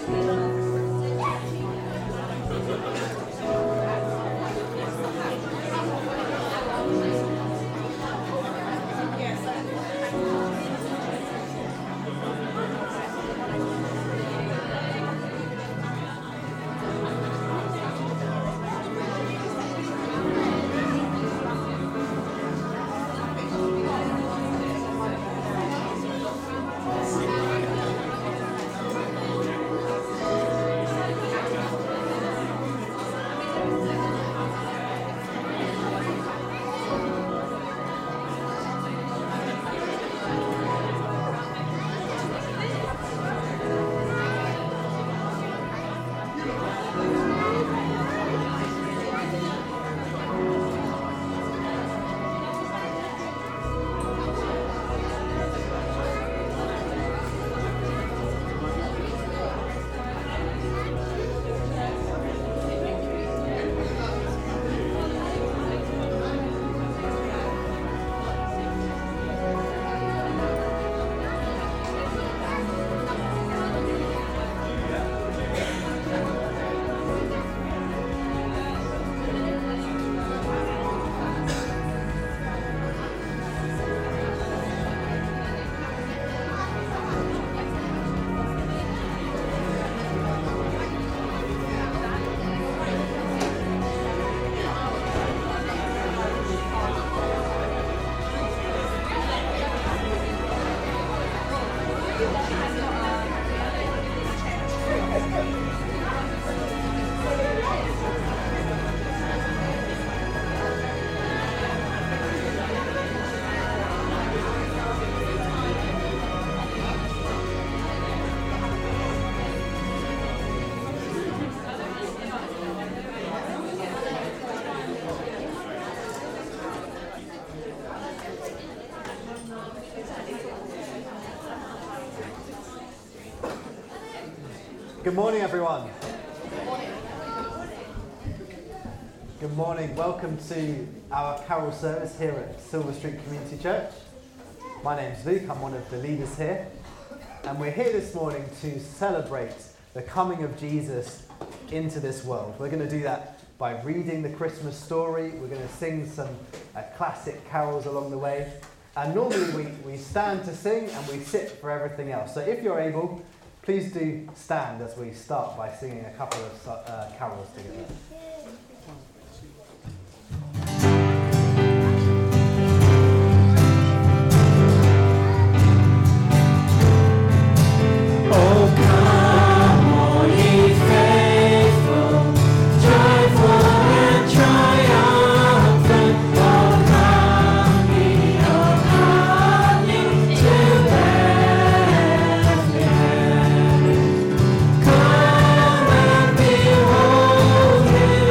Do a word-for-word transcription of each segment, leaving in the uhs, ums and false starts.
Good morning, everyone. Good morning. Welcome to our carol service here at Silver Street Community Church. My name's Luke. I'm one of the leaders here. And we're here this morning to celebrate the coming of Jesus into this world. We're going to do that by reading the Christmas story. We're going to sing some uh, classic carols along the way. And normally we, we stand to sing and we sit for everything else. So if you're able, please do stand as we start by singing a couple of uh, carols together. Come and behold him.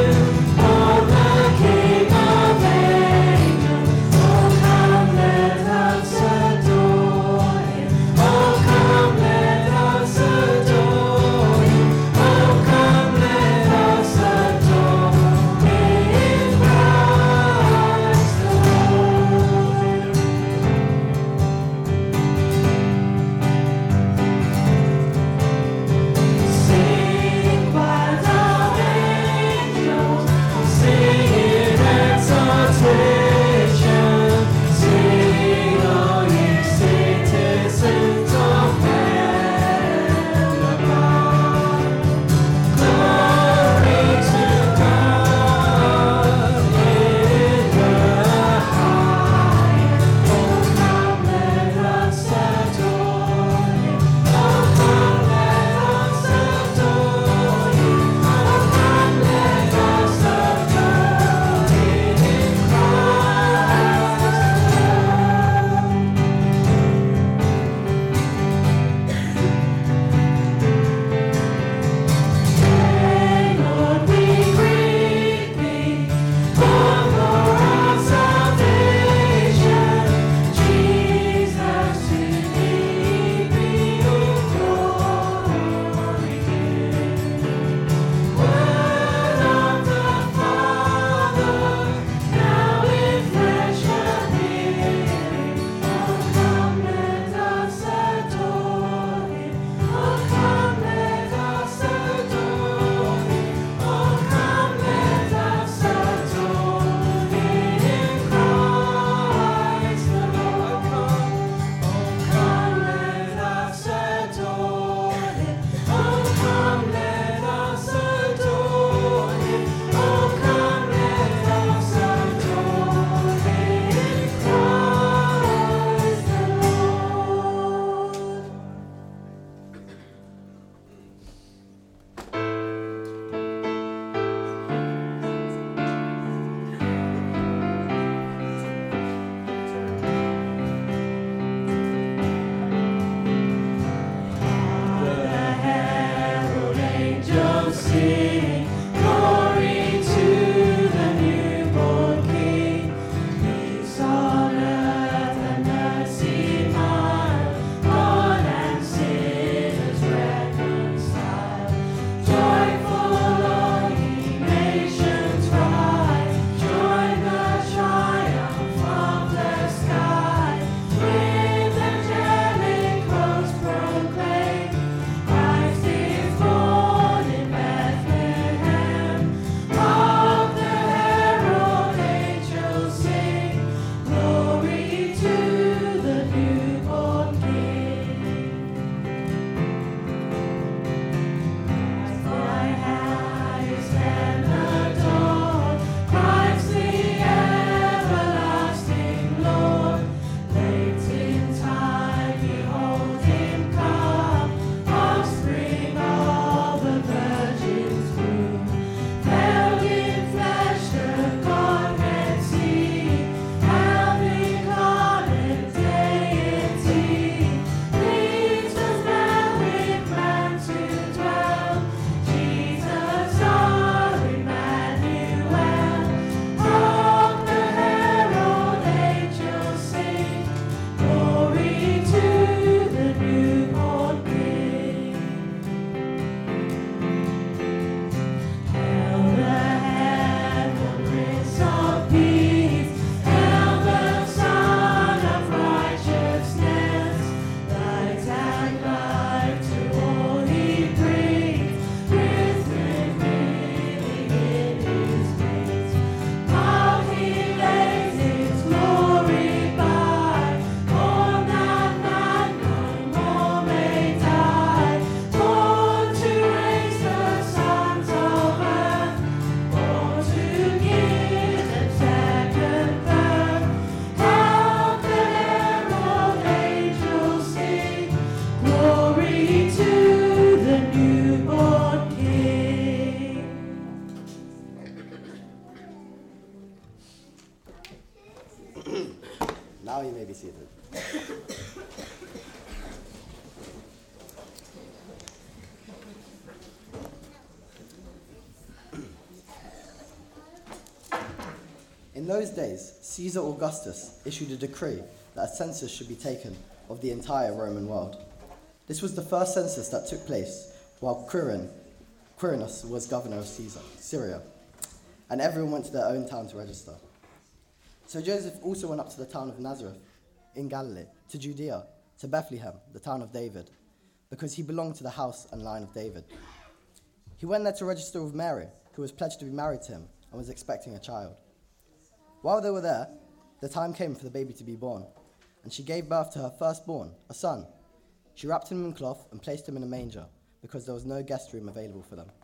In those days, Caesar Augustus issued a decree that a census should be taken of the entire Roman world. This was the first census that took place while Quirin, Quirinus was governor of Caesar, Syria, and everyone went to their own town to register. So Joseph also went up to the town of Nazareth in Galilee, to Judea, to Bethlehem, the town of David, because he belonged to the house and line of David. He went there to register with Mary, who was pledged to be married to him and was expecting a child. While they were there, the time came for the baby to be born, and she gave birth to her firstborn, a son. She wrapped him in cloth and placed him in a manger, because there was no guest room available for them.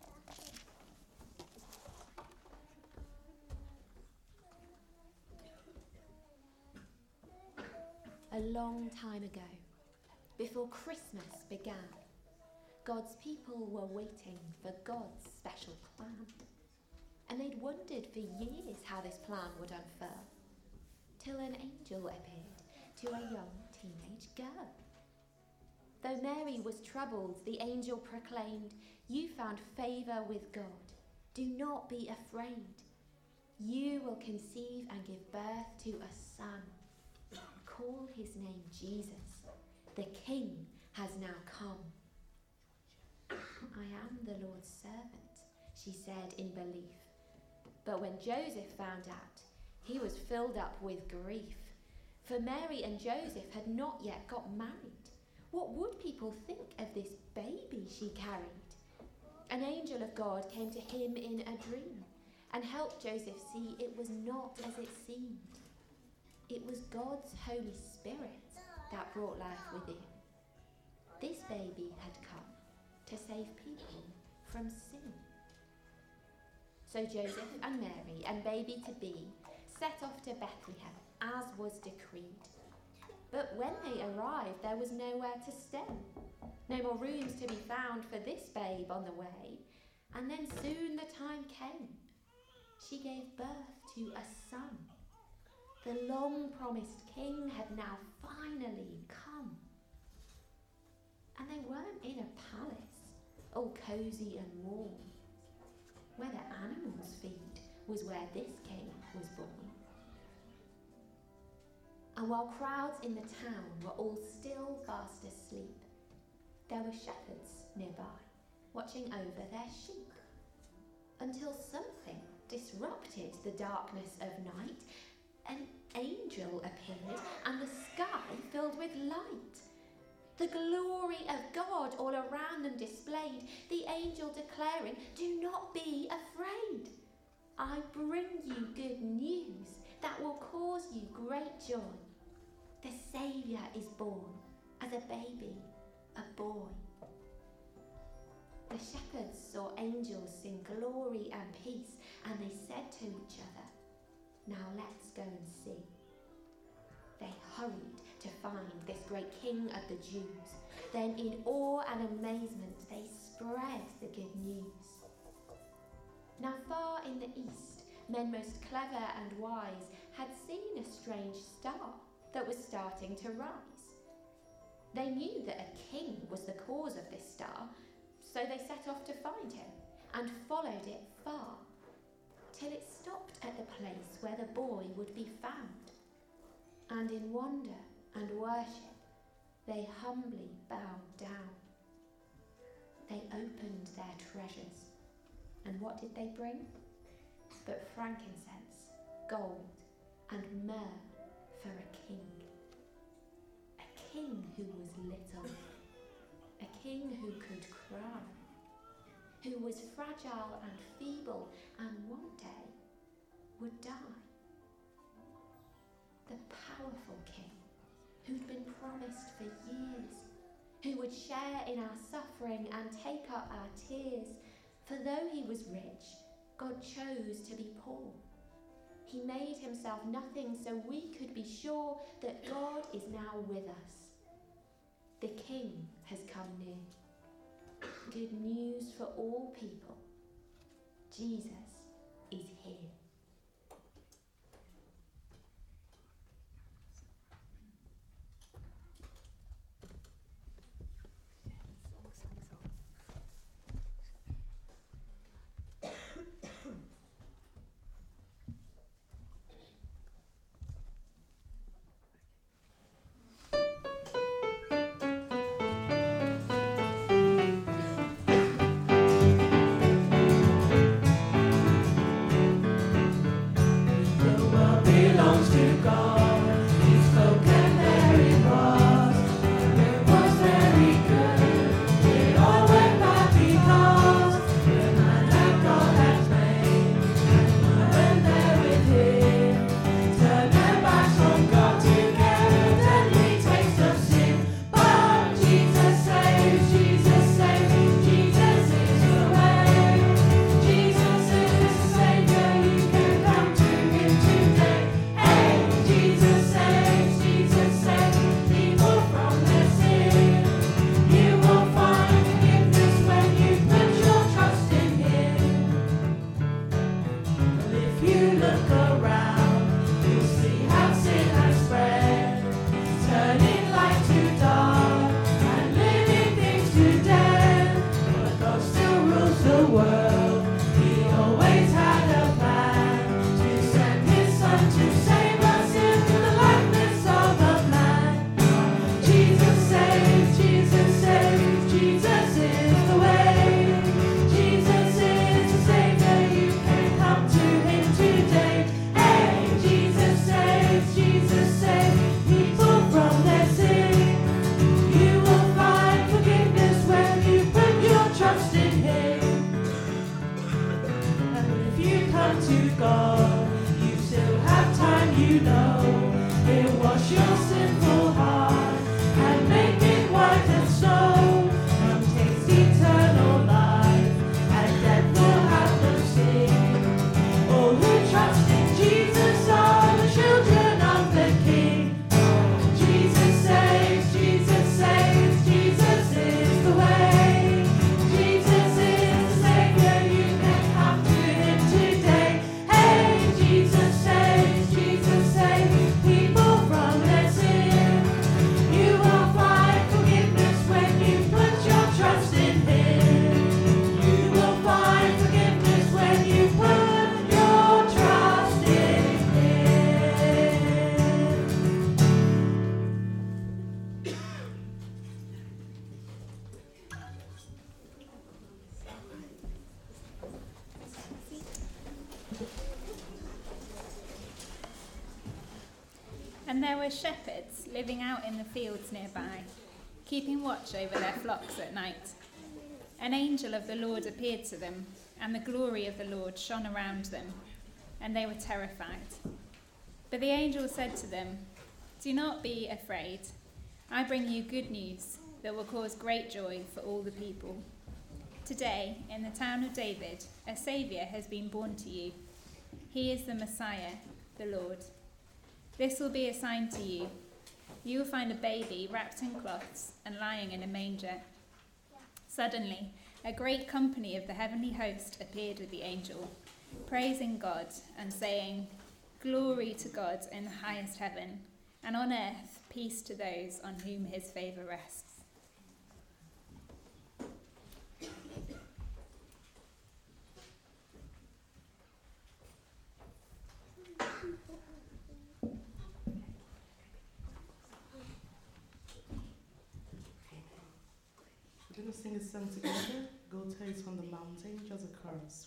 A long time ago, before Christmas began, God's people were waiting for God's special plan. And they'd wondered for years how this plan would unfurl, till an angel appeared to a young teenage girl. Though Mary was troubled, the angel proclaimed, "You found favour with God. Do not be afraid. You will conceive and give birth to a son. Call his name Jesus. The King has now come." "I am the Lord's servant," she said in belief. But when Joseph found out, he was filled up with grief, for Mary and Joseph had not yet got married. What would people think of this baby she carried? An angel of God came to him in a dream and helped Joseph see it was not as it seemed. It was God's Holy Spirit that brought life within. This baby had come to save people from sin. So Joseph and Mary and baby-to-be set off to Bethlehem, as was decreed. But when they arrived, there was nowhere to stay. No more rooms to be found for this babe on the way. And then soon the time came. She gave birth to a son. The long-promised king had now finally come. And they weren't in a palace, all cosy and warm. Where the animals feed was where this king was born. And while crowds in the town were all still fast asleep, there were shepherds nearby, watching over their sheep, until something disrupted the darkness of night. An angel appeared, and the sky filled with light. The glory of God all around them displayed, the angel declaring, "Do not be afraid. I bring you good news that will cause you great joy. The Saviour is born as a baby, a boy." The shepherds saw angels sing glory and peace, and they said to each other, "Now let's go and see." They hurried to find this great King of the Jews. Then in awe and amazement they spread the good news. Now far in the east, men most clever and wise had seen a strange star that was starting to rise. They knew that a king was the cause of this star, so they set off to find him and followed it far, till it stopped at the place where the boy would be found. And in wonder and worship, they humbly bowed down. They opened their treasures, and what did they bring? But frankincense, gold, and myrrh for a king. A king who was little, a king who could cry, who was fragile and feeble, and one day would die. The powerful king who'd been promised for years, who would share in our suffering and take up our tears. For though he was rich, God chose to be poor. He made himself nothing so we could be sure that God is now with us. The King has come near. Good news for all people. Jesus is here. the world, he always had a plan to send his son to save us into the likeness of a man. Jesus saves, Jesus saves, Jesus is the way. Jesus is the Savior, you can come to him today. Hey, Jesus saves, Jesus saves people from their sin. You will find forgiveness when you put your trust in him. And if you come to God, you still have time, you know. He'll wash your sinful heart and make it white as snow. And taste eternal life, and death will have no sting. All who trust in Jesus are the children of the King. Jesus saves, Jesus saves, Jesus is the way. Jesus is the Savior, you can come to him today. Hey, Jesus saves, Jesus saves people from their sin. You will find forgiveness when you put your trust in him. You will find forgiveness when you put your trust in him. And there were shepherds living out in the fields nearby, keeping watch over their flocks at night. An angel of the Lord appeared to them, and the glory of the Lord shone around them, and they were terrified. But the angel said to them, "Do not be afraid. I bring you good news that will cause great joy for all the people. Today, in the town of David, a Saviour has been born to you. He is the Messiah, the Lord. This will be a sign to you. You will find a baby wrapped in cloths and lying in a manger." Suddenly, a great company of the heavenly host appeared with the angel, praising God and saying, "Glory to God in the highest heaven, and on earth peace to those on whom his favour rests." We're going to sing a song together. Go tell it on the mountain, just a chorus.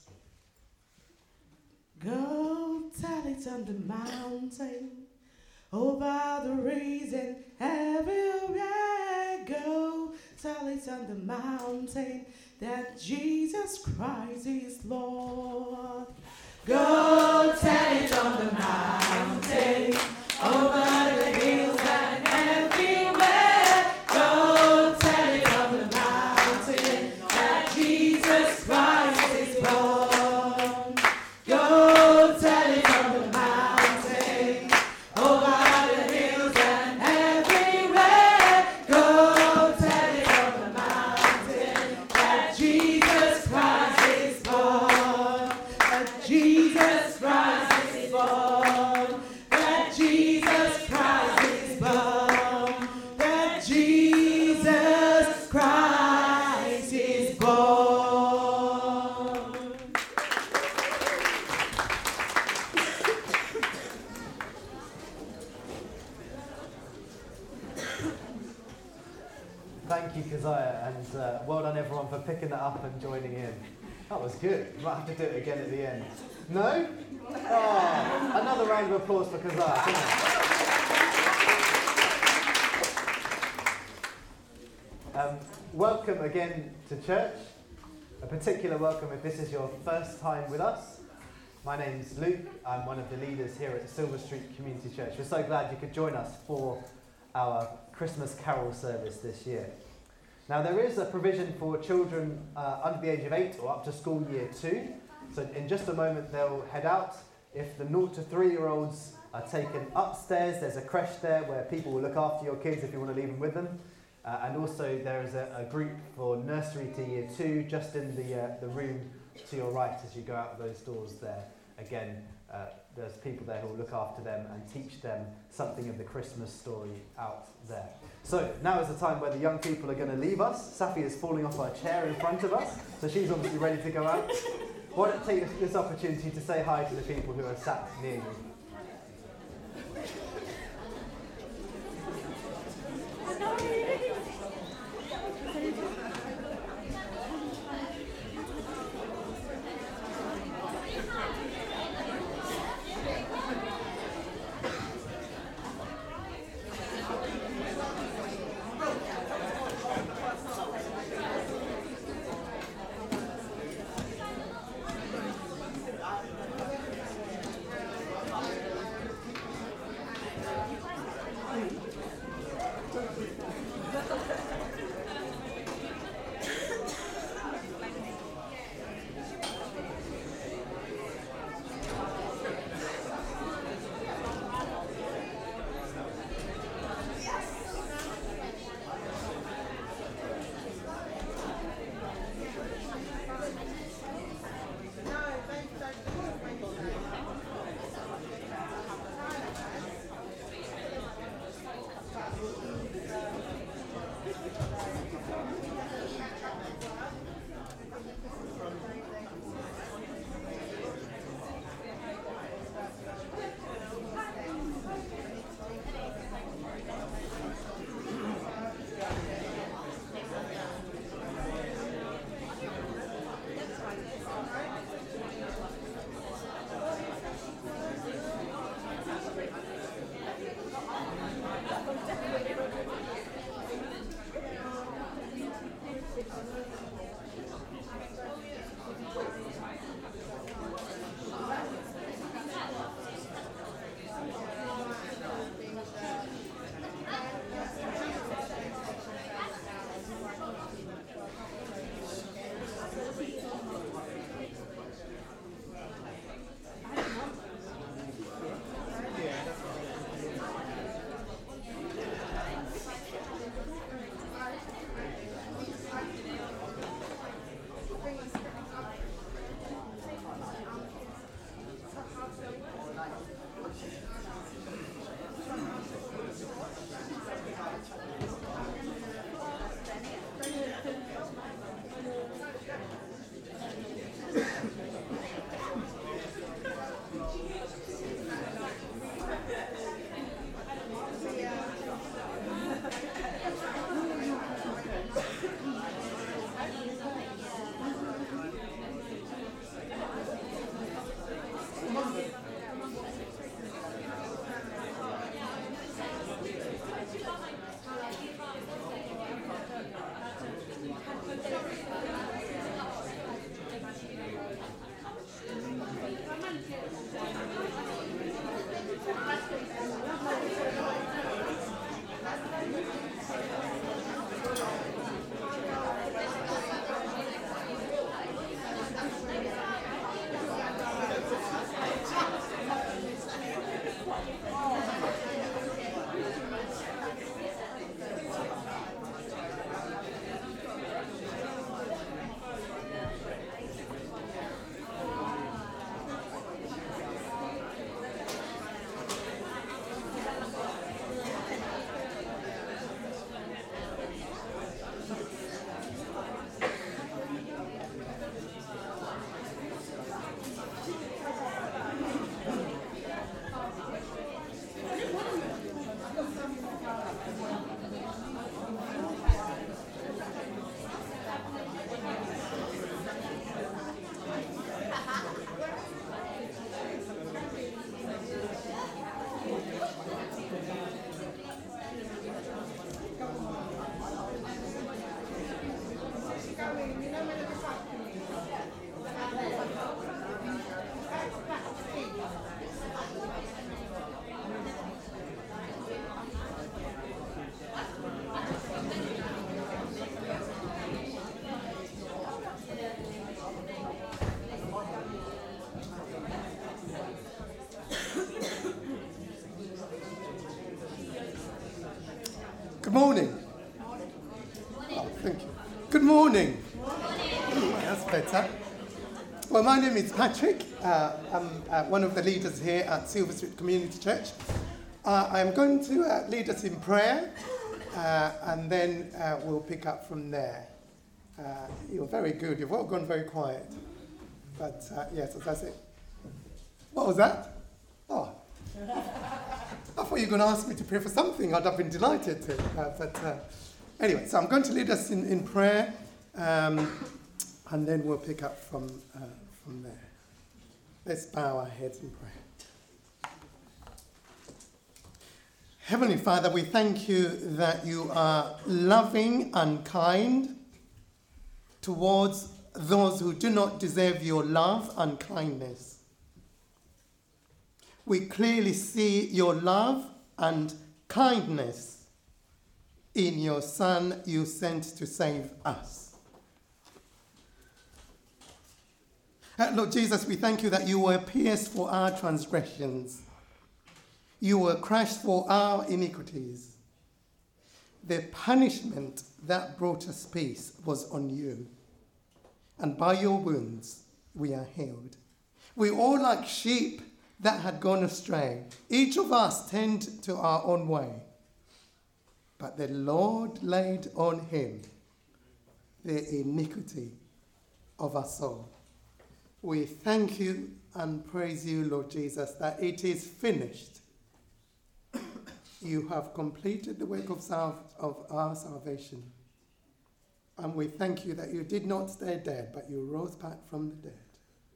Go tell it on the mountain, over the reason everywhere. Go tell it on the mountain that Jesus Christ is Lord. Go tell it on the mountain, over the hills and everywhere. Go tell it on the mountain that Jesus Christ is born. Go tell it on the mountain, over the hills and everywhere. Go tell it on the mountain that Jesus Christ is born. That Jesus Christ is born. That Jesus Christ is born. That Jesus Christ is born. Thank you, Keziah, and uh, well done everyone for picking that up and joining in. That was good. You might have to do it again at the end. No? Oh, another round of applause for Keziah. Come on. Um, welcome again to church. A particular welcome if this is your first time with us. My name's Luke. I'm one of the leaders here at Silver Street Community Church. We're so glad you could join us for our Christmas carol service this year. Now, there is a provision for children uh, under the age of eight or up to school year two. So in just a moment they'll head out. If the naught to three year olds are taken upstairs, there's a creche there where people will look after your kids if you want to leave them with them. Uh, and also there is a, a group for nursery to year two just in the, uh, the room to your right as you go out those doors there. again, uh, there's people there who will look after them and teach them something of the Christmas story out there. So now is the time where the young people are going to leave us. Safi is falling off her chair in front of us, so she's obviously ready to go out. Why don't you take this opportunity to say hi to the people who are sat near you? Good morning. Oh, thank you. Good morning. That's better. Well, my name is Patrick. Uh, I'm uh, one of the leaders here at Silver Street Community Church. Uh, I'm going to uh, lead us in prayer, uh, and then uh, we'll pick up from there. Uh, you're very good. You've all gone very quiet. But uh, yes, that's it. What was that? Oh. I thought you were going to ask me to pray for something. I'd have been delighted to. Uh, but uh, anyway, so I'm going to lead us in, in prayer, um, and then we'll pick up from, uh, from there. Let's bow our heads in prayer. Heavenly Father, we thank you that you are loving and kind towards those who do not deserve your love and kindness. We clearly see your love and kindness in your Son you sent to save us. Uh, Lord Jesus, we thank you that you were pierced for our transgressions. You were crushed for our iniquities. The punishment that brought us peace was on you. And by your wounds we are healed. We all like sheep that had gone astray. Each of us turned to our own way. But the Lord laid on him the iniquity of us all. We thank you and praise you, Lord Jesus, that it is finished. You have completed the work of, sal- of our salvation. And we thank you that you did not stay dead, but you rose back from the dead.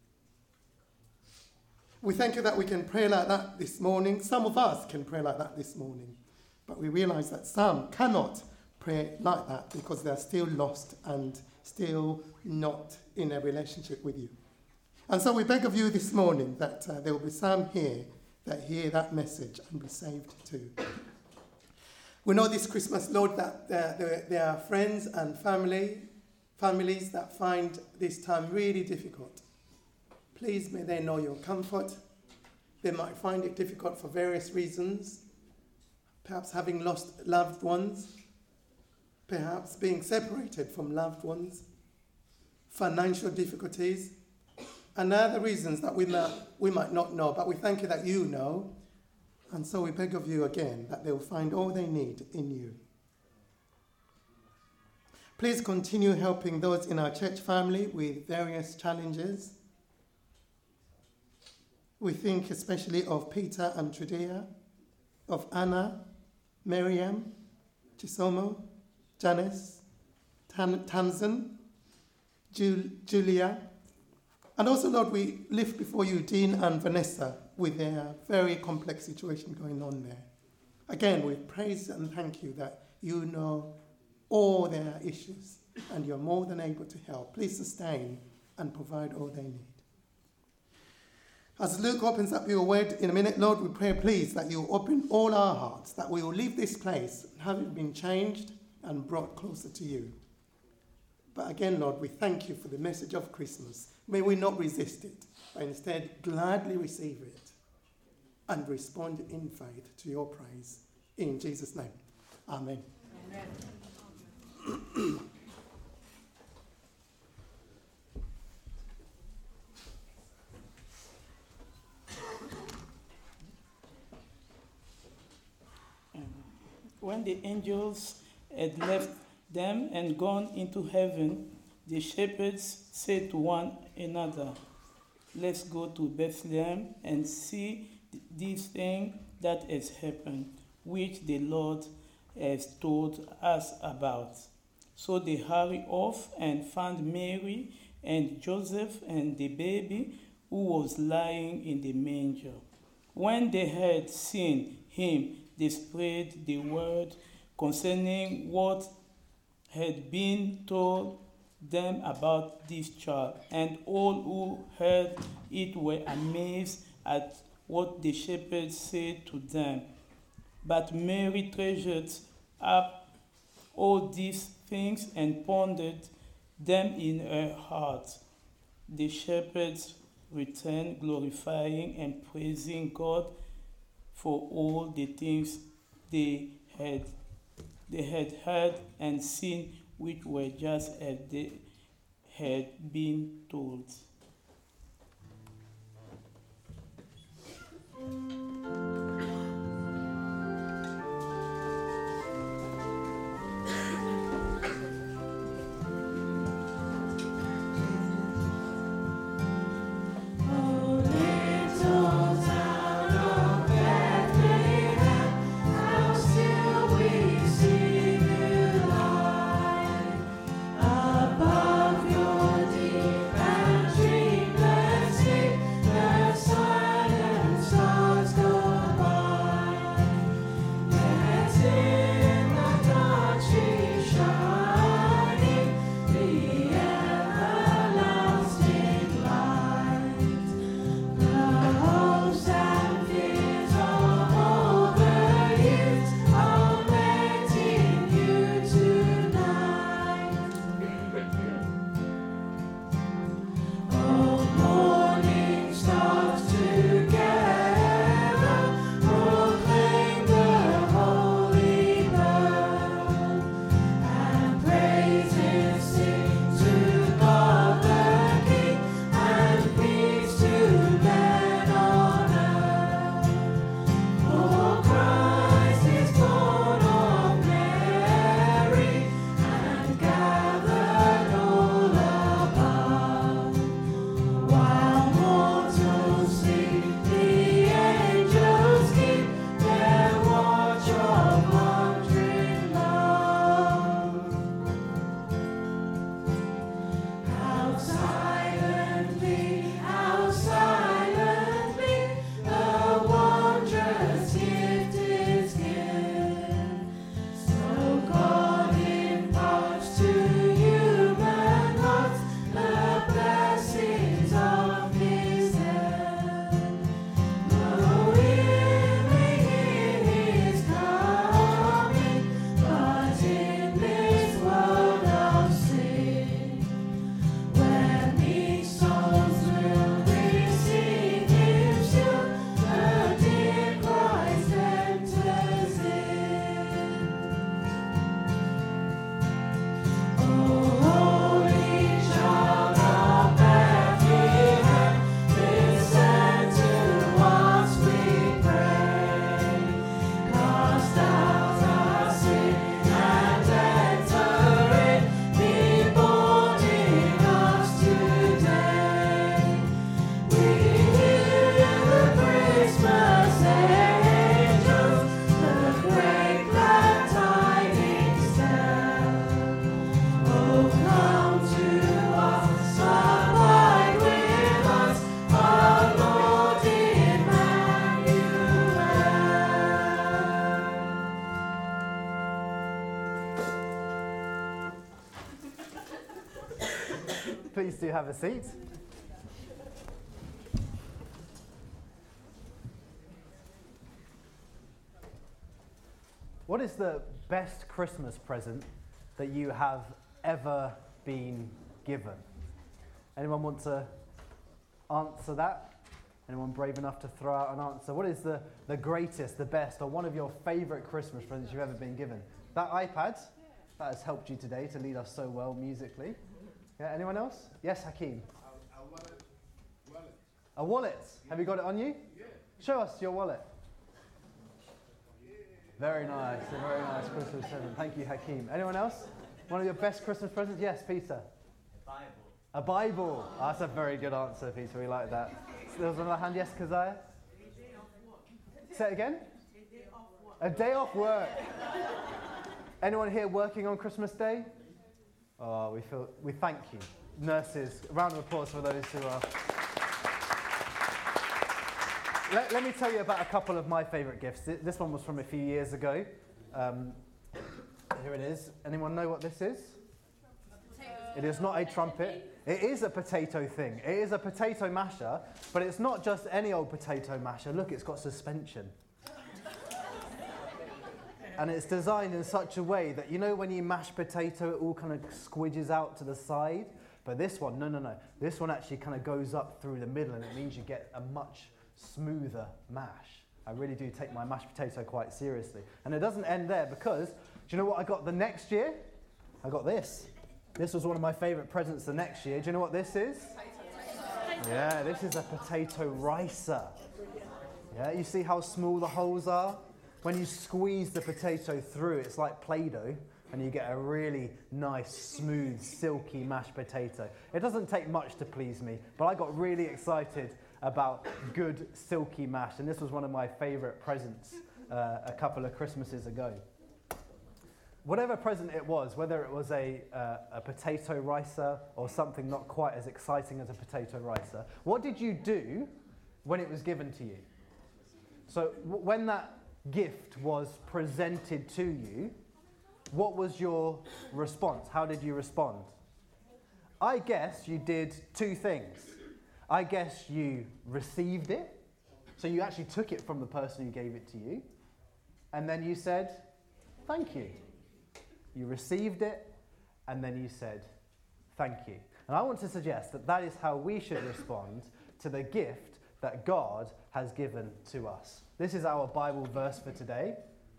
We thank you that we can pray like that this morning. Some of us can pray like that this morning. But we realize that some cannot pray like that because they're still lost and still not in a relationship with you. And so we beg of you this morning that uh, there will be some here that hear that message and be saved too. We know this Christmas, Lord, that there, there, there are friends and family, families that find this time really difficult. Please may they know your comfort. They might find it difficult for various reasons, perhaps having lost loved ones, perhaps being separated from loved ones, financial difficulties, and other reasons that we might, we might not know, but we thank you that you know. And so we beg of you again that they will find all they need in you. Please continue helping those in our church family with various challenges. We think especially of Peter and Trudea, of Anna, Miriam, Chisomo, Janice, Tan- Tamsin, Jul- Julia. And also, Lord, we lift before you Dean and Vanessa with their very complex situation going on there. Again, we praise and thank you that you know all their issues and you're more than able to help. Please sustain and provide all they need. As Luke opens up your word in a minute, Lord, we pray, please, that you open all our hearts, that we will leave this place having been changed and brought closer to you. But again, Lord, we thank you for the message of Christmas. May we not resist it, but instead gladly receive it and respond in faith to your praise. In Jesus' name, amen. Amen. When the angels had left them and gone into heaven, the shepherds said to one another, "Let's go to Bethlehem and see this thing that has happened, which the Lord has told us about." So they hurried off and found Mary and Joseph and the baby who was lying in the manger. When they had seen him, they spread the word concerning what had been told them about this child, and all who heard it were amazed at what the shepherds said to them. But Mary treasured up all these things and pondered them in her heart. The shepherds returned, glorifying and praising God for all the things they had they had heard and seen, which were just as they had been told. Please do have a seat. What is the best Christmas present that you have ever been given? Anyone want to answer that? Anyone brave enough to throw out an answer? What is the, the greatest, the best, or one of your favourite Christmas presents you've ever been given? That iPad, that has helped you today to lead us so well musically. Yeah, anyone else? Yes, Hakeem. A, a wallet. wallet. A wallet. Yeah. Have you got it on you? Yeah. Show us your wallet. Yeah. Very nice, a very nice Christmas present. Thank you, Hakeem. Anyone else? One of your best Christmas presents? Yes, Peter. A Bible. A Bible. Oh, that's a very good answer, Peter. We like that. So there was another hand. Yes, Keziah? A day off work. Say it again. A day off work. A day off work. Anyone here working on Christmas Day? Oh, we feel we thank you. Nurses, a round of applause for those who are. Let, let me tell you about a couple of my favourite gifts. This one was from a few years ago. Um, here it is. Anyone know what this is? It is not a trumpet. It is a potato thing. It is a potato masher, but it's not just any old potato masher. Look, it's got suspension. And it's designed in such a way that, you know, when you mash potato, it all kind of squidges out to the side. But this one, no, no, no. This one actually kind of goes up through the middle, and it means you get a much smoother mash. I really do take my mashed potato quite seriously. And it doesn't end there, because, do you know what I got the next year? I got this. This was one of my favourite presents the next year. Do you know what this is? Yeah, this is a potato ricer. Yeah, you see how small the holes are? When you squeeze the potato through, it's like Play-Doh, and you get a really nice, smooth, silky mashed potato. It doesn't take much to please me, but I got really excited about good, silky mash, and this was one of my favourite presents uh, a couple of Christmases ago. Whatever present it was, whether it was a, uh, a potato ricer or something not quite as exciting as a potato ricer, what did you do when it was given to you? So w- when that gift was presented to you, what was your response? How did you respond? I guess you did two things. I guess you received it, so you actually took it from the person who gave it to you, and then you said, thank you. You received it, and then you said, thank you. And I want to suggest that that is how we should respond to the gift that God has given to us. This is our Bible verse for today.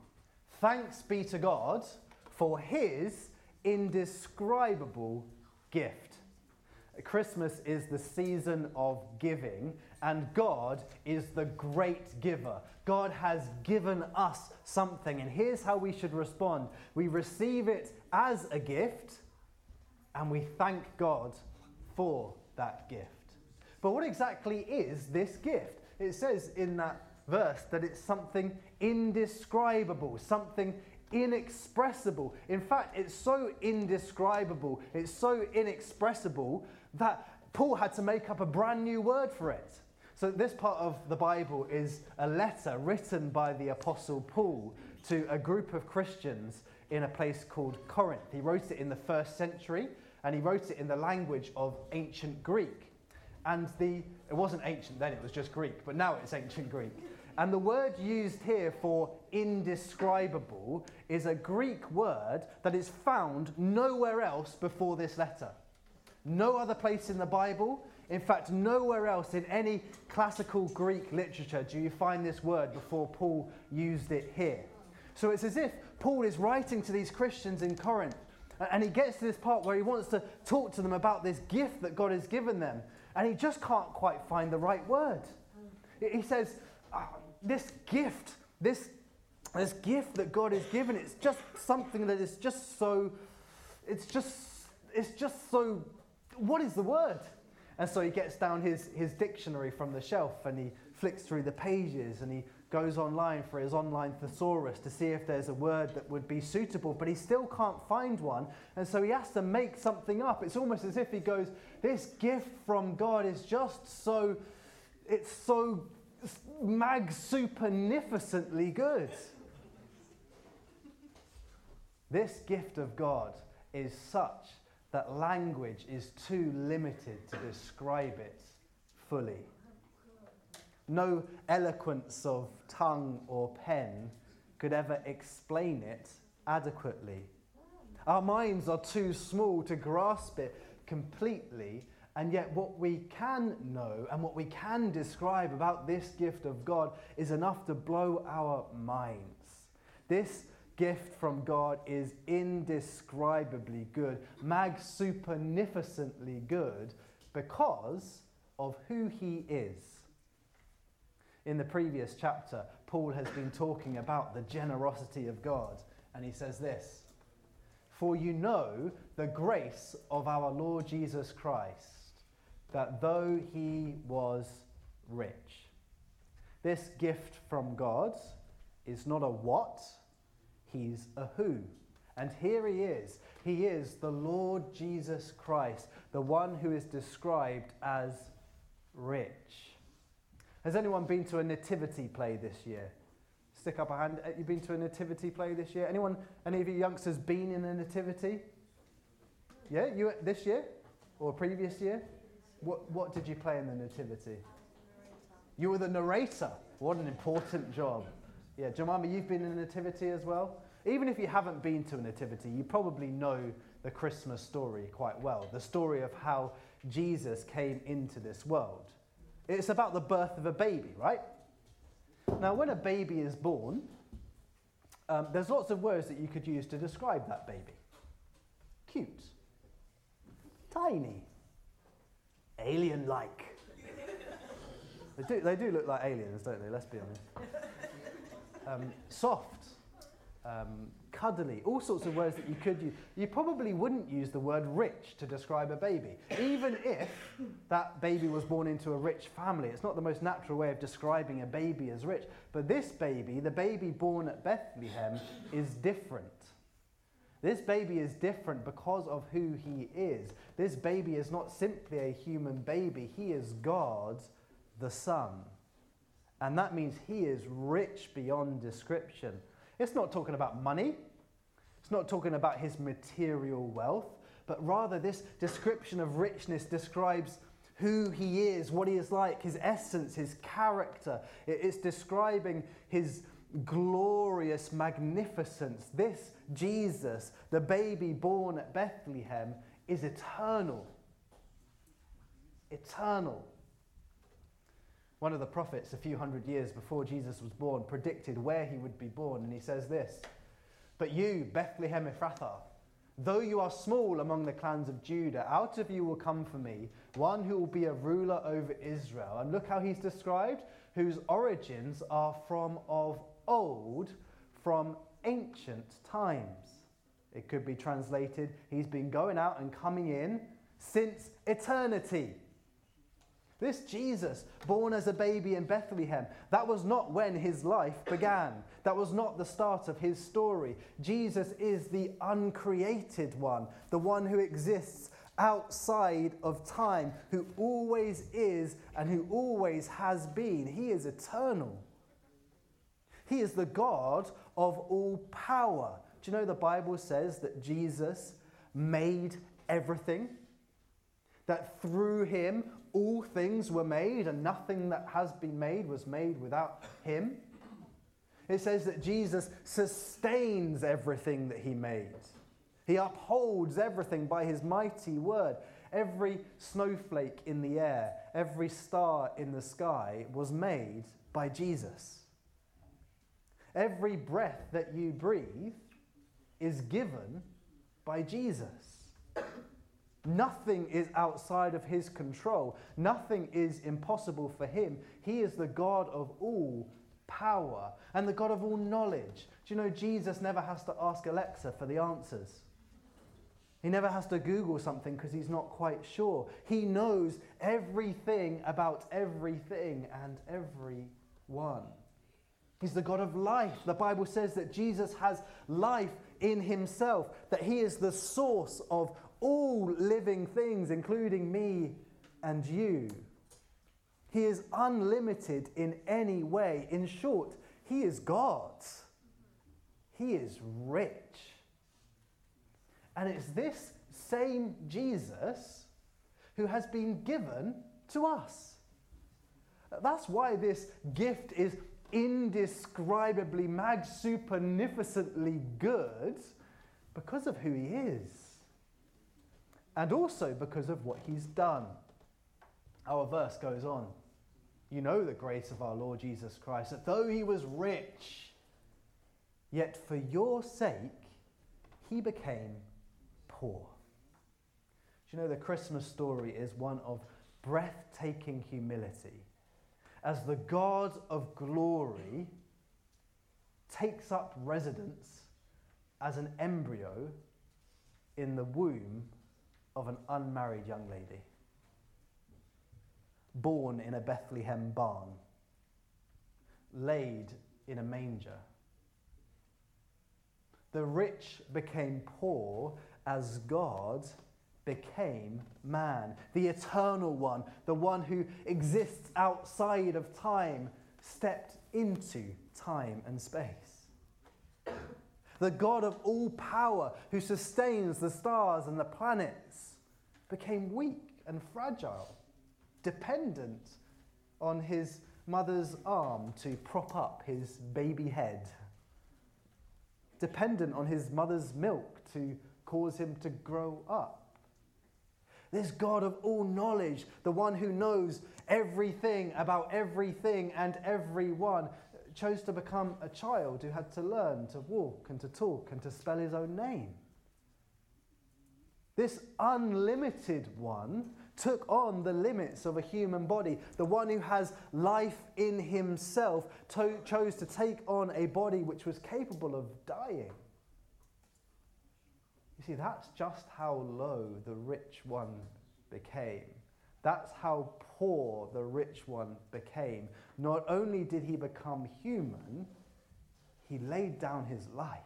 Thanks be to God for his indescribable gift. Christmas is the season of giving, and God is the great giver. God has given us something, and here's how we should respond. We receive it as a gift, and we thank God for that gift. But what exactly is this gift? It says in that verse that it's something indescribable, something inexpressible. In fact, it's so indescribable, it's so inexpressible that Paul had to make up a brand new word for it. So this part of the Bible is a letter written by the Apostle Paul to a group of Christians in a place called Corinth. He wrote it in the first century, and he wrote it in the language of ancient Greek. And the it wasn't ancient then, it was just Greek, but now it's ancient Greek. And the word used here for indescribable is a Greek word that is found nowhere else before this letter. No other place in the Bible, in fact, nowhere else in any classical Greek literature do you find this word before Paul used it here. So it's as if Paul is writing to these Christians in Corinth, and he gets to this part where he wants to talk to them about this gift that God has given them, and he just can't quite find the right word. He says, oh, this gift, this, this gift that God has given, it's just something that is just so, it's just, it's just so, what is the word? And so he gets down his, his dictionary from the shelf, and he flicks through the pages, and he goes online for his online thesaurus to see if there's a word that would be suitable, but he still can't find one, and so he has to make something up. It's almost as if he goes, this gift from God is just so, it's so mag supernificently good. This gift of God is such that language is too limited to describe it fully. No eloquence of tongue or pen could ever explain it adequately. Our minds are too small to grasp it completely, and yet what we can know and what we can describe about this gift of God is enough to blow our minds. This gift from God is indescribably good, mag supernificently good, because of who he is. In the previous chapter, Paul has been talking about the generosity of God, and he says this, "For you know the grace of our Lord Jesus Christ, that though he was rich." This gift from God is not a what, he's a who. And here he is. He is the Lord Jesus Christ, the one who is described as rich. Has anyone been to a nativity play this year? Stick up a hand. Have you been to a nativity play this year? Anyone, any of you youngsters been in a nativity? Yeah, you this year? Or previous year? What, what did you play in the nativity? You were the narrator. What an important job. Yeah, Jemima, you've been in a nativity as well? Even if you haven't been to a nativity, you probably know the Christmas story quite well. The story of how Jesus came into this world. It's about the birth of a baby, right? Now, when a baby is born, um, there's lots of words that you could use to describe that baby. Cute. Tiny. Alien-like. They do, they do look like aliens, don't they? Let's be honest. Um, soft, um, cuddly, all sorts of words that you could use. You probably wouldn't use the word rich to describe a baby, even if that baby was born into a rich family. It's not the most natural way of describing a baby as rich. But this baby, the baby born at Bethlehem, is different. This baby is different because of who he is. This baby is not simply a human baby. He is God, the Son. And that means he is rich beyond description. It's not talking about money. It's not talking about his material wealth. But rather this description of richness describes who he is, what he is like, his essence, his character. It's describing his glorious magnificence. This Jesus, the baby born at Bethlehem, is eternal. Eternal. One of the prophets, a few hundred years before Jesus was born, predicted where he would be born, and he says this: "But you, Bethlehem Ephrathah, though you are small among the clans of Judah, out of you will come for me one who will be a ruler over Israel." And look how he's described: whose origins are from of old, from ancient times. It could be translated, he's been going out and coming in since eternity. This Jesus, born as a baby in Bethlehem, that was not when his life began. That was not the start of his story. Jesus is the uncreated one, the one who exists outside of time, who always is and who always has been. He is eternal. He is the God of all power. Do you know the Bible says that Jesus made everything? That through him all things were made, and nothing that has been made was made without him. It says that Jesus sustains everything that he made. He upholds everything by his mighty word. Every snowflake in the air, every star in the sky was made by Jesus. Every breath that you breathe is given by Jesus. Nothing is outside of his control. Nothing is impossible for him. He is the God of all power and the God of all knowledge. Do you know Jesus never has to ask Alexa for the answers? He never has to Google something because he's not quite sure. He knows everything about everything and everyone. He's the God of life. The Bible says that Jesus has life in himself, that he is the source of all living things, including me and you. He is unlimited in any way. In short, he is God. He is rich. And it's this same Jesus who has been given to us. That's why this gift is indescribably, mag supernificently good, because of who he is. And also because of what he's done. Our verse goes on. You know the grace of our Lord Jesus Christ, that though he was rich, yet for your sake he became poor. Do you know the Christmas story is one of breathtaking humility, as the God of glory takes up residence as an embryo in the womb of an unmarried young lady, born in a Bethlehem barn, laid in a manger. The rich became poor as God became man. The eternal one, the one who exists outside of time, stepped into time and space. The God of all power, who sustains the stars and the planets, became weak and fragile, dependent on his mother's arm to prop up his baby head, dependent on his mother's milk to cause him to grow up. This God of all knowledge, the one who knows everything about everything and everyone, chose to become a child who had to learn to walk and to talk and to spell his own name. This unlimited one took on the limits of a human body. The one who has life in himself to- chose to take on a body which was capable of dying. You see, that's just how low the rich one became. That's how poor the rich one became. Not only did he become human, he laid down his life.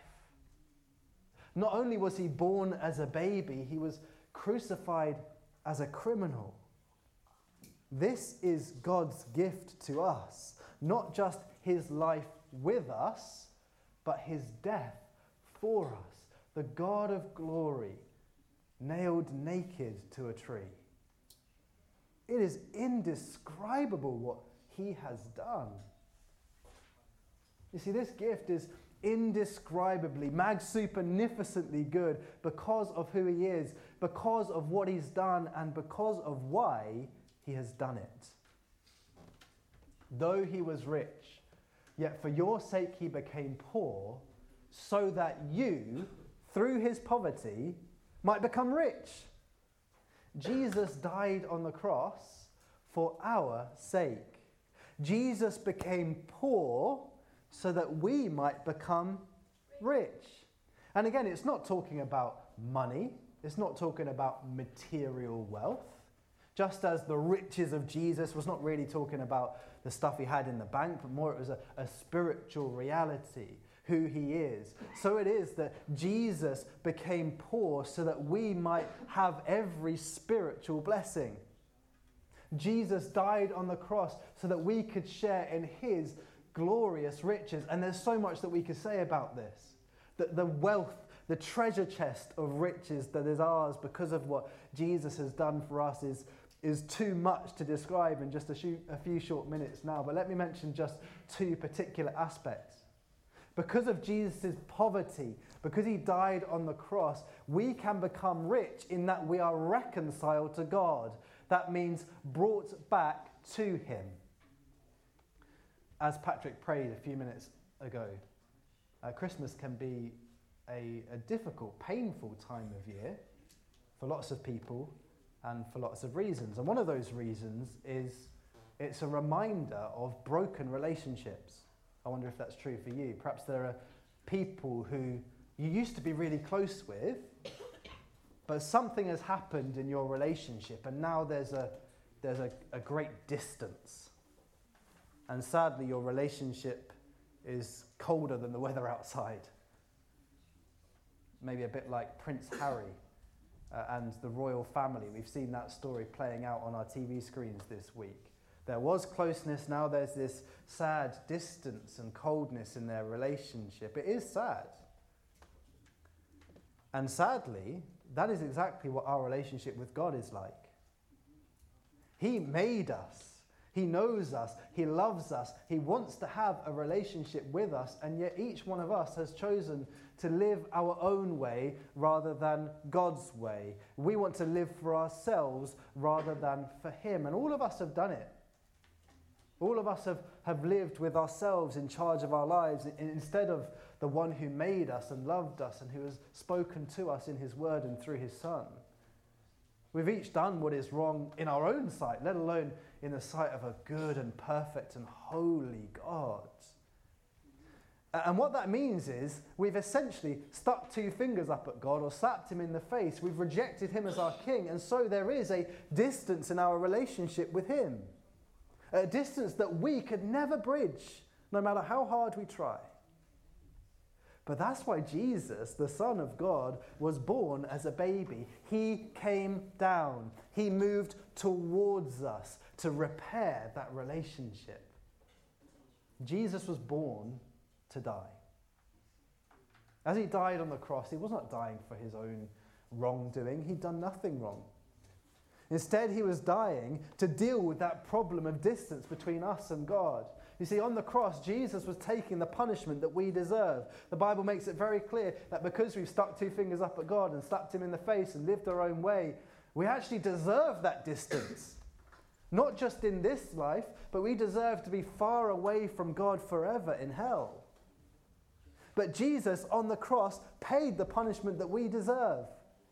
Not only was he born as a baby, he was crucified as a criminal. This is God's gift to us. Not just his life with us, but his death for us. The God of glory, nailed naked to a tree. It is indescribable what he has done. You see, this gift is indescribably, magnificently good because of who he is, because of what he's done, and because of why he has done it. Though he was rich, yet for your sake he became poor, so that you, through his poverty, might become rich. Jesus died on the cross for our sake. Jesus became poor so that we might become rich. And again, it's not talking about money. It's not talking about material wealth. Just as the riches of Jesus was not really talking about the stuff he had in the bank, but more it was a, a spiritual reality, who he is. So it is that Jesus became poor so that we might have every spiritual blessing. Jesus died on the cross so that we could share in his glorious riches. And there's so much that we could say about this. That the wealth, the treasure chest of riches that is ours because of what Jesus has done for us is, is too much to describe in just a, few, a few short minutes now. But let me mention just two particular aspects. Because of Jesus' poverty, because he died on the cross, we can become rich in that we are reconciled to God. That means brought back to him. As Patrick prayed a few minutes ago, uh, Christmas can be a, a difficult, painful time of year for lots of people and for lots of reasons. And one of those reasons is it's a reminder of broken relationships. I wonder if that's true for you. Perhaps there are people who you used to be really close with, but something has happened in your relationship and now there's a, there's a, a great distance. And sadly, your relationship is colder than the weather outside. Maybe a bit like Prince Harry uh, and the royal family. We've seen that story playing out on our T V screens this week. There was closeness, now there's this sad distance and coldness in their relationship. It is sad. And sadly, that is exactly what our relationship with God is like. He made us. He knows us, he loves us, he wants to have a relationship with us, and yet each one of us has chosen to live our own way rather than God's way. We want to live for ourselves rather than for him, and all of us have done it. All of us have, have lived with ourselves in charge of our lives instead of the one who made us and loved us and who has spoken to us in his word and through his Son. We've each done what is wrong in our own sight, let alone in the sight of a good and perfect and holy God. And what that means is we've essentially stuck two fingers up at God or slapped him in the face. We've rejected him as our king, and so there is a distance in our relationship with him. A distance that we could never bridge, no matter how hard we try. But that's why Jesus, the Son of God, was born as a baby. He came down. He moved towards us to repair that relationship. Jesus was born to die. As he died on the cross, he was not dying for his own wrongdoing. He'd done nothing wrong. Instead, he was dying to deal with that problem of distance between us and God. You see, on the cross, Jesus was taking the punishment that we deserve. The Bible makes it very clear that because we've stuck two fingers up at God and slapped him in the face and lived our own way, we actually deserve that distance. Not just in this life, but we deserve to be far away from God forever in hell. But Jesus, on the cross, paid the punishment that we deserve.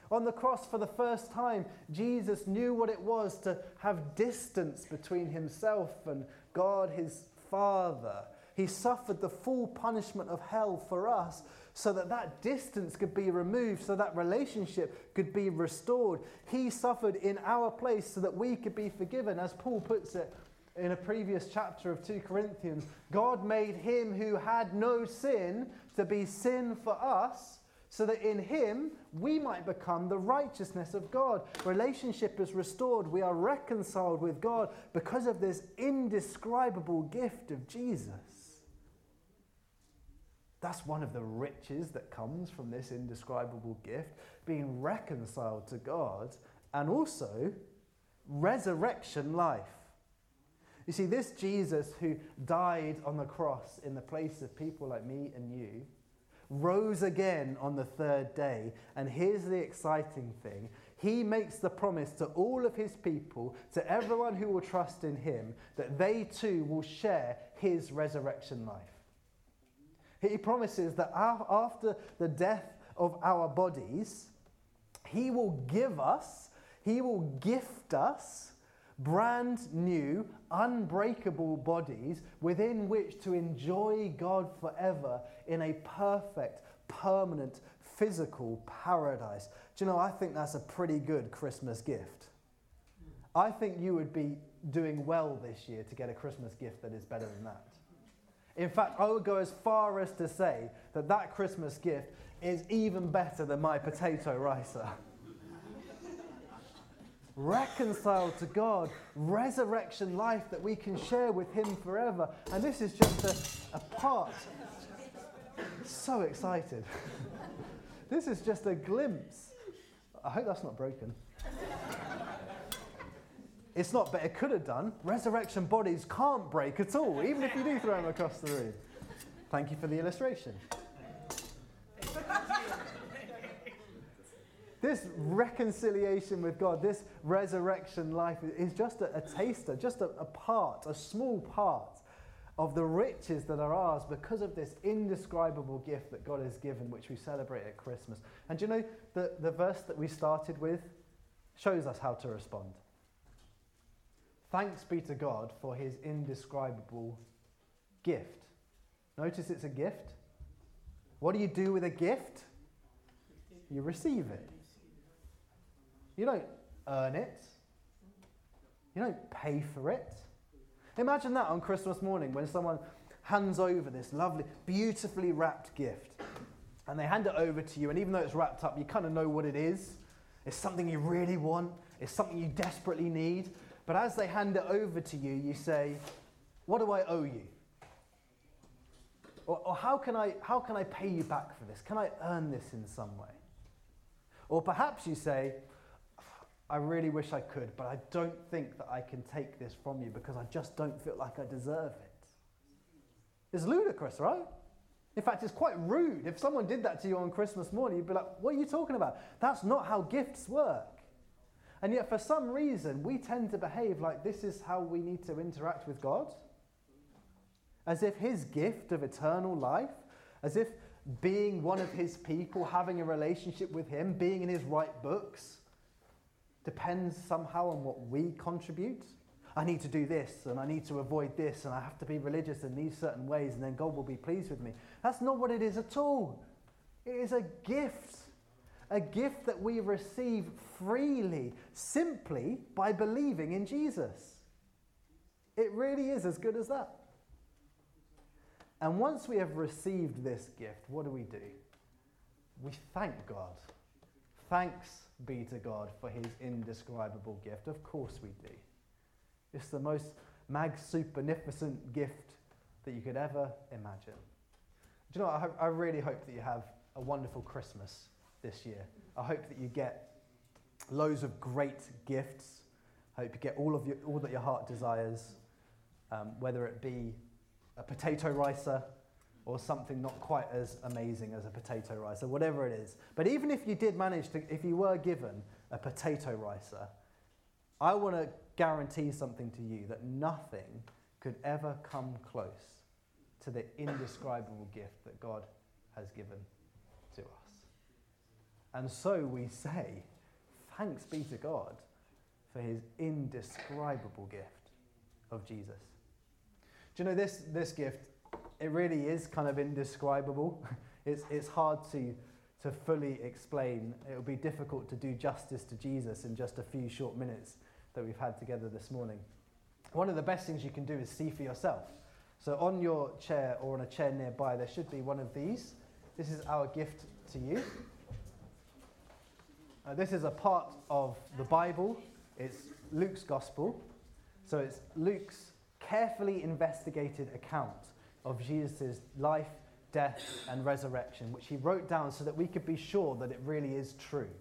On the cross, for the first time, Jesus knew what it was to have distance between himself and God, his Father. He suffered the full punishment of hell for us so that that distance could be removed, so that relationship could be restored. He suffered in our place so that we could be forgiven. As Paul puts it in a previous chapter of Second Corinthians, God made him who had no sin to be sin for us, so that in him we might become the righteousness of God. Relationship is restored. We are reconciled with God because of this indescribable gift of Jesus. That's one of the riches that comes from this indescribable gift, being reconciled to God, and also resurrection life. You see, this Jesus who died on the cross in the place of people like me and you, rose again on the third day. And here's the exciting thing. He makes the promise to all of his people, to everyone who will trust in him, that they too will share his resurrection life. He promises that after the death of our bodies, he will give us, he will gift us brand new, unbreakable bodies within which to enjoy God forever in a perfect, permanent, physical paradise. Do you know, I think that's a pretty good Christmas gift. I think you would be doing well this year to get a Christmas gift that is better than that. In fact, I would go as far as to say that that Christmas gift is even better than my potato ricer. Reconciled to God, resurrection life that we can share with him forever. And this is just a, a part. So excited. This is just a glimpse. I hope that's not broken. It's not, but it could have done. Resurrection bodies can't break at all, even if you do throw them across the room. Thank you for the illustration. This reconciliation with God, this resurrection life is just a, a taster, just a, a part, a small part of the riches that are ours because of this indescribable gift that God has given, which we celebrate at Christmas. And do you know, the, the verse that we started with shows us how to respond. Thanks be to God for his indescribable gift. Notice it's a gift. What do you do with a gift? You receive it. You don't earn it. You don't pay for it. Imagine that on Christmas morning when someone hands over this lovely, beautifully wrapped gift. And they hand it over to you, and even though it's wrapped up, you kind of know what it is. It's something you really want. It's something you desperately need. But as they hand it over to you, you say, what do I owe you? Or, or how can I, how can I pay you back for this? Can I earn this in some way? Or perhaps you say, I really wish I could, but I don't think that I can take this from you because I just don't feel like I deserve it. It's ludicrous, right? In fact, it's quite rude. If someone did that to you on Christmas morning, you'd be like, what are you talking about? That's not how gifts work. And yet, for some reason, we tend to behave like this is how we need to interact with God. As if his gift of eternal life, as if being one of his people, having a relationship with him, being in his right books, depends somehow on what we contribute. I need to do this, and I need to avoid this, and I have to be religious in these certain ways, and then God will be pleased with me. That's not what it is at all. It is a gift. A gift that we receive freely, simply by believing in Jesus. It really is as good as that. And once we have received this gift, what do we do? We thank God. Thanks be to God for his indescribable gift. Of course we do. It's the most mag-supernificent gift that you could ever imagine. Do you know what? I, ho- I really hope that you have a wonderful Christmas this year. I hope that you get loads of great gifts. I hope you get all of your, all that your heart desires, um, whether it be a potato ricer or something not quite as amazing as a potato ricer, whatever it is. But even if you did manage to, if you were given a potato ricer, I want to guarantee something to you, that nothing could ever come close to the indescribable gift that God has given to us. And so we say, thanks be to God for his indescribable gift of Jesus. Do you know this, this gift, it really is kind of indescribable. It's, it's hard to, to fully explain. It will be difficult to do justice to Jesus in just a few short minutes that we've had together this morning. One of the best things you can do is see for yourself. So on your chair or on a chair nearby, there should be one of these. This is our gift to you. Uh, this is a part of the Bible. It's Luke's Gospel. So it's Luke's carefully investigated account of Jesus' life, death, and resurrection, which he wrote down so that we could be sure that it really is true.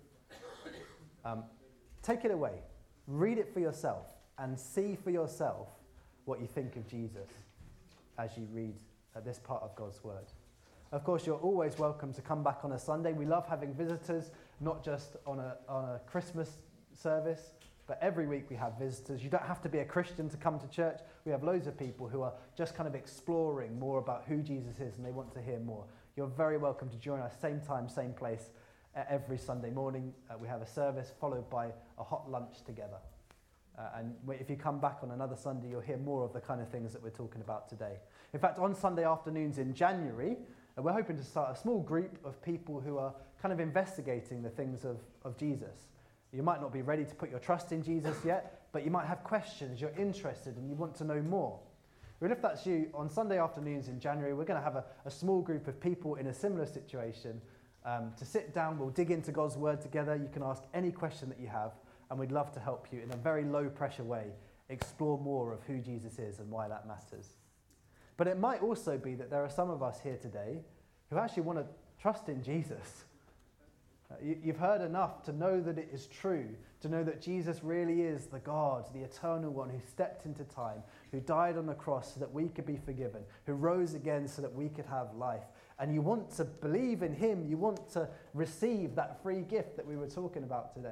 Um, take it away. Read it for yourself and see for yourself what you think of Jesus as you read uh, this part of God's Word. Of course, you're always welcome to come back on a Sunday. We love having visitors, not just on a, on a Christmas service, but every week we have visitors. You don't have to be a Christian to come to church. We have loads of people who are just kind of exploring more about who Jesus is and they want to hear more. You're very welcome to join us, same time, same place, uh, every Sunday morning. Uh, we have a service followed by a hot lunch together. Uh, and if you come back on another Sunday, you'll hear more of the kind of things that we're talking about today. In fact, on Sunday afternoons in January, uh, we're hoping to start a small group of people who are kind of investigating the things of, of Jesus. You might not be ready to put your trust in Jesus yet, but you might have questions, you're interested, and you want to know more. Well, if that's you, on Sunday afternoons in January, we're going to have a, a small group of people in a similar situation um, to sit down. We'll dig into God's Word together. You can ask any question that you have, and we'd love to help you in a very low-pressure way explore more of who Jesus is and why that matters. But it might also be that there are some of us here today who actually want to trust in Jesus. Uh, you, you've heard enough to know that it is true, to know that Jesus really is the God, the eternal one who stepped into time, who died on the cross so that we could be forgiven, who rose again so that we could have life. And you want to believe in him, you want to receive that free gift that we were talking about today.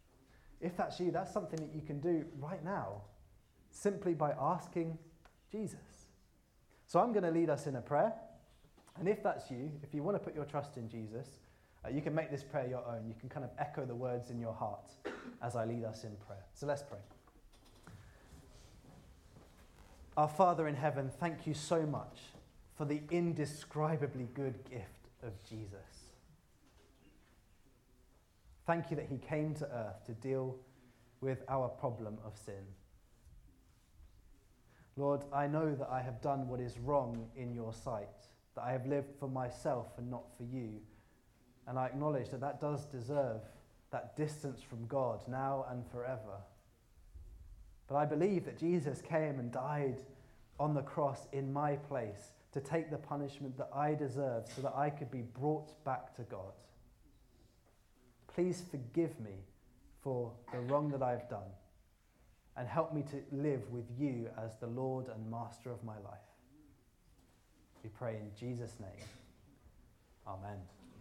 If that's you, that's something that you can do right now, simply by asking Jesus. So I'm going to lead us in a prayer. And if that's you, if you want to put your trust in Jesus, uh, you can make this prayer your own. You can kind of echo the words in your heart as I lead us in prayer. So let's pray. Our Father in heaven, thank you so much for the indescribably good gift of Jesus. Thank you that he came to earth to deal with our problem of sin. Lord, I know that I have done what is wrong in your sight, that I have lived for myself and not for you. And I acknowledge that that does deserve that distance from God now and forever. But I believe that Jesus came and died on the cross in my place to take the punishment that I deserved so that I could be brought back to God. Please forgive me for the wrong that I've done and help me to live with you as the Lord and Master of my life. We pray in Jesus' name. Amen.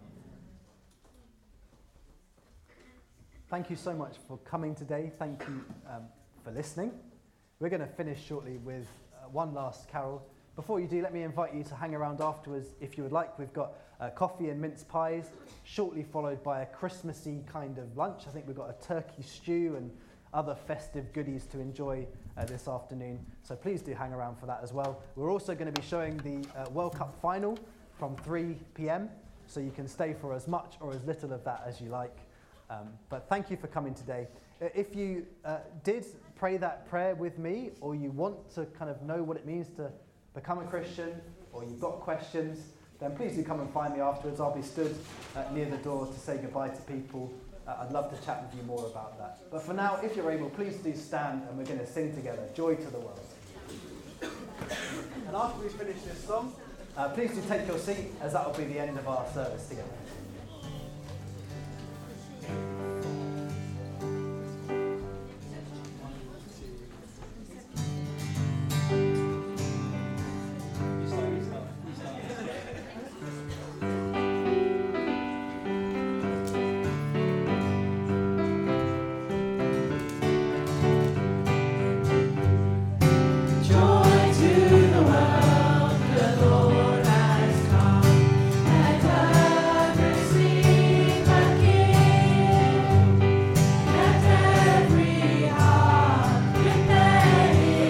Thank you so much for coming today. Thank you um, for listening. We're going to finish shortly with uh, one last carol. Before you do, let me invite you to hang around afterwards if you would like. We've got uh, coffee and mince pies, shortly followed by a Christmassy kind of lunch. I think we've got a turkey stew and other festive goodies to enjoy uh, this afternoon. So please do hang around for that as well. We're also going to be showing the uh, World Cup final from three p.m, so you can stay for as much or as little of that as you like. Um, but thank you for coming today. If you uh, did pray that prayer with me, or you want to kind of know what it means to become a Christian, or you've got questions, then please do come and find me afterwards. I'll be stood uh, near the door to say goodbye to people. Uh, I'd love to chat with you more about that. But for now, if you're able, please do stand and we're going to sing together, Joy to the World. And after we finish this song, uh, please do take your seat, as that will be the end of our service together.